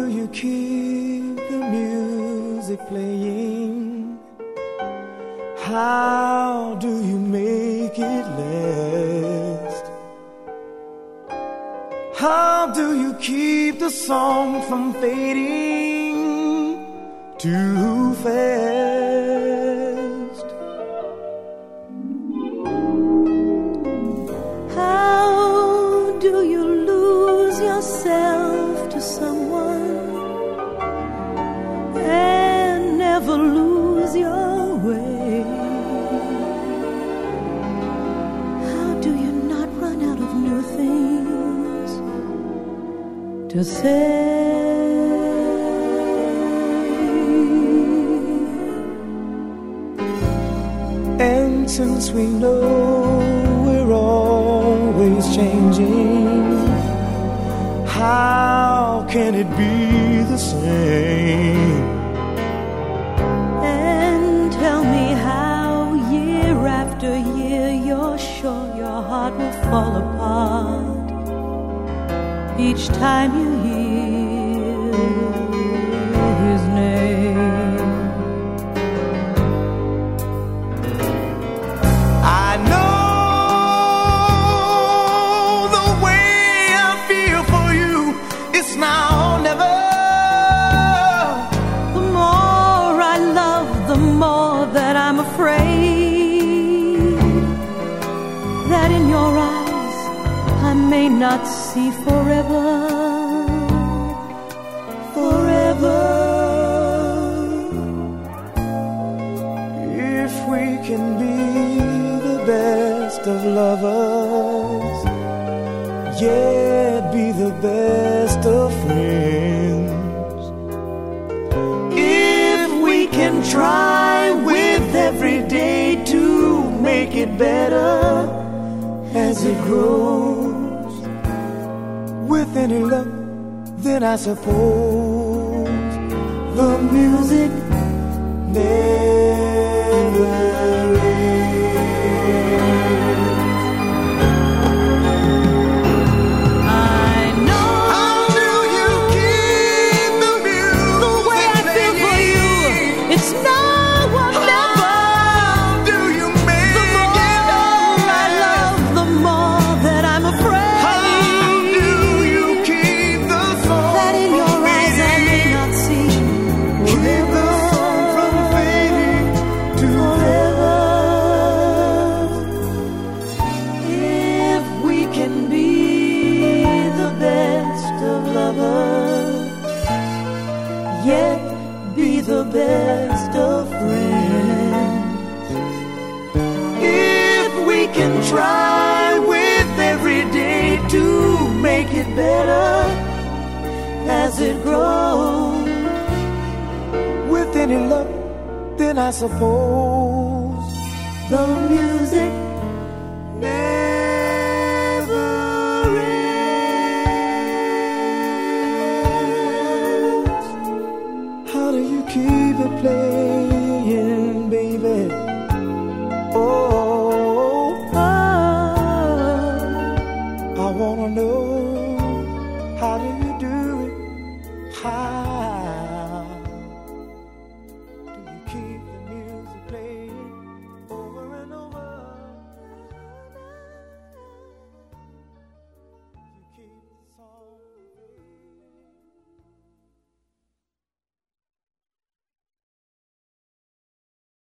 you keep the music playing? How do you make it last? How do you keep the song from fading too fast? How do you lose yourself to someone and never lose your way? How do you not run out of new things to say? And since we know we're always changing, how can it be the same? And tell me how year after year you're sure your heart will fall apart each time you hear his name. I know the way I feel for you, it's now or never. The more I love, the more that I'm afraid that in your eyes I may not see forever, forever. If we can be the best of lovers, yet be the best of friends. If we can try with every day to make it better as it grows, with any luck, then I suppose the music never yet be the best of friends. If we can try with every day to make it better as it grows, with any luck, then I suppose the music never ends. How do you keep it playing, baby? Oh, I wanna know, how do you do it? How